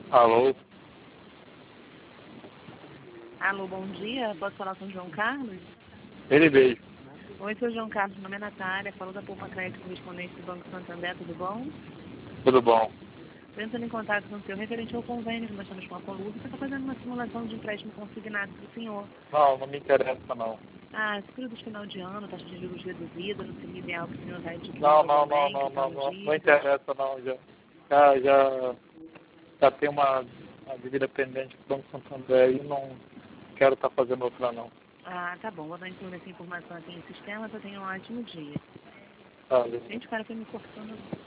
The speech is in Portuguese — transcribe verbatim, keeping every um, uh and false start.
Alô? Alô, bom dia. Posso falar com o João Carlos? Ele veio. Oi, sou o João Carlos, meu nome é Natália. Falo da Poupa Crédito Correspondente do Banco Santander, tudo bom? Tudo bom? Estou entrando em contato com o senhor referente ao convênio que nós estamos com a Colusa. Você está fazendo uma simulação de empréstimo consignado para o senhor. Não, não me interessa não. Ah, esse período de final de ano, taxa de juros reduzida, não seria ideal que o senhor vai adquirir Não, algo não, não, bem, não, que está não, um não, não dívida. interessa não. Já, já, já, já tem uma, uma dívida pendente com o Banco Santander e não quero estar fazendo outra não. Ah, tá bom. Vou dar incluindo essa informação aqui em sistema. Eu tenho um ótimo dia. Sabe? Gente, o cara foi me cortando.